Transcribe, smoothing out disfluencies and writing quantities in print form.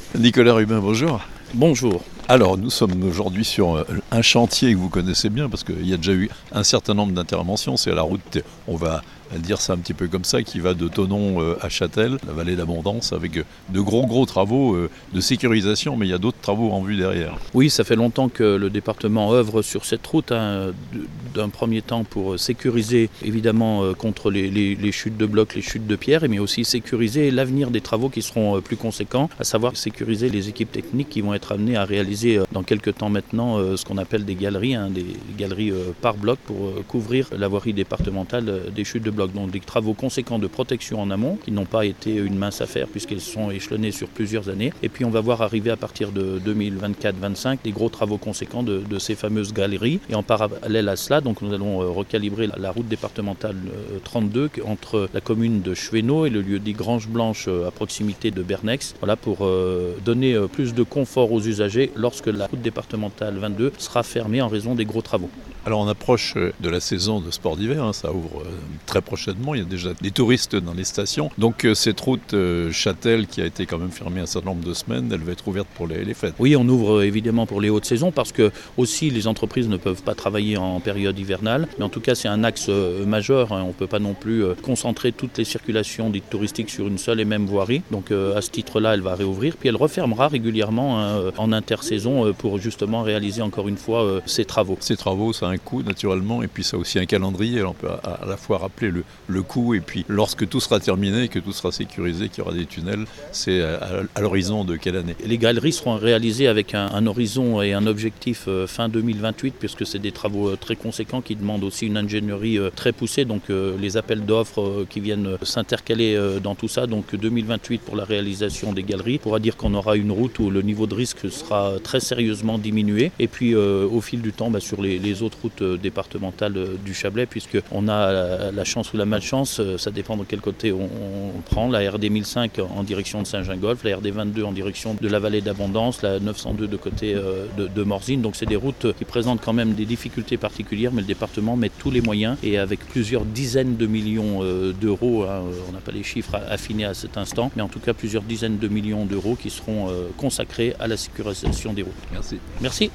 Nicolas Rubin, bonjour. Bonjour. Alors, nous sommes aujourd'hui sur un chantier que vous connaissez bien parce qu'il y a déjà eu un certain nombre d'interventions. C'est la route, on va dire ça un petit peu comme ça, qui va de Thonon à Châtel, la vallée d'Abondance, avec de gros travaux de sécurisation, mais il y a d'autres travaux en vue derrière. Oui, ça fait longtemps que le département œuvre sur cette route, d'un premier temps pour sécuriser évidemment contre les chutes de blocs, les chutes de pierres, mais aussi sécuriser l'avenir des travaux qui seront plus conséquents, à savoir sécuriser les équipes techniques qui vont être amenées à réaliser dans quelques temps maintenant ce qu'on appelle des galeries par bloc pour couvrir la voirie départementale des chutes de blocs. Donc des travaux conséquents de protection en amont qui n'ont pas été une mince affaire puisqu'ils sont échelonnés sur plusieurs années. Et puis on va voir arriver à partir de 2024-25 des gros travaux conséquents de ces fameuses galeries. Et en parallèle à cela, donc nous allons recalibrer la route départementale 32 entre la commune de Cheveno et le lieu-dit Grange Blanche à proximité de Bernex. Voilà, pour donner plus de confort aux usagers lorsque la route départementale 22 sera fermée en raison des gros travaux. Alors on approche de la saison de sport d'hiver, ça ouvre très prochainement, il y a déjà des touristes dans les stations. Donc cette route Châtel qui a été quand même fermée un certain nombre de semaines, elle va être ouverte pour les fêtes. Oui, on ouvre évidemment pour les hautes saisons parce que aussi les entreprises ne peuvent pas travailler en période hivernale. Mais en tout cas c'est un axe majeur, on ne peut pas non plus concentrer toutes les circulations dites touristiques sur une seule et même voirie. Donc à ce titre-là elle va réouvrir, puis elle refermera régulièrement en intersaison pour justement réaliser encore une fois ces travaux. Ces travaux, ça a un coût naturellement, et puis ça a aussi un calendrier. Alors on peut à la fois rappeler le coût, et puis lorsque tout sera terminé, que tout sera sécurisé, qu'il y aura des tunnels, c'est à l'horizon de quelle année? Les galeries seront réalisées avec un horizon et un objectif fin 2028, puisque c'est des travaux très conséquents qui demandent aussi une ingénierie très poussée. Donc les appels d'offres qui viennent s'intercaler dans tout ça. Donc 2028 pour la réalisation des galeries. On pourra dire qu'on aura une route où le niveau de risque sera très sérieusement diminué. Et puis au fil du temps, sur les autres routes départementales du Chablais, puisqu'on a la chance ou la malchance, ça dépend de quel côté on prend. La RD 1005 en direction de Saint-Gingolph, la RD 22 en direction de la vallée d'Abondance, la 902 de côté de Morzine. Donc c'est des routes qui présentent quand même des difficultés particulières, mais le département met tous les moyens et avec plusieurs dizaines de millions d'euros, on n'a pas les chiffres affinés à cet instant, mais en tout cas plusieurs dizaines de millions d'euros qui seront consacrés à la sécurisation des routes. Merci. Merci.